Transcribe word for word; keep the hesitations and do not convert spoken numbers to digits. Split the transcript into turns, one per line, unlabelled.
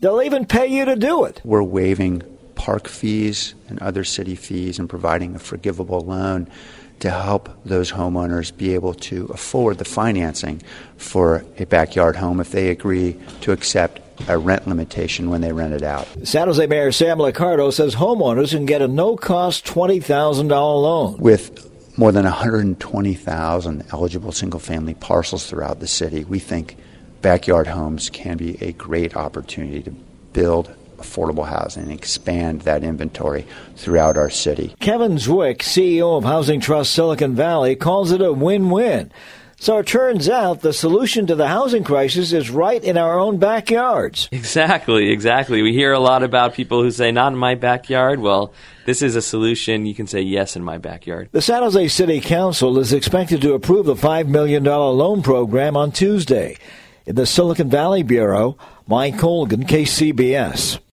They'll even pay you to do it.
We're waiving park fees and other city fees and providing a forgivable loan to help those homeowners be able to afford the financing for a backyard home if they agree to accept a rent limitation when they rent it out.
San Jose Mayor Sam Liccardo says homeowners can get a no-cost twenty thousand dollars loan.
With more than one hundred twenty thousand eligible single-family parcels throughout the city, we think backyard homes can be a great opportunity to build affordable housing and expand that inventory throughout our city.
Kevin Zwick, C E O of Housing Trust Silicon Valley, calls it a win-win. So it turns out the solution to the housing crisis is right in our own backyards.
Exactly, exactly. We hear a lot about people who say, not in my backyard. Well, this is a solution. You can say yes in my backyard.
The San Jose City Council is expected to approve the five million dollars loan program on Tuesday. In the Silicon Valley Bureau, Mike Colgan, K C B S.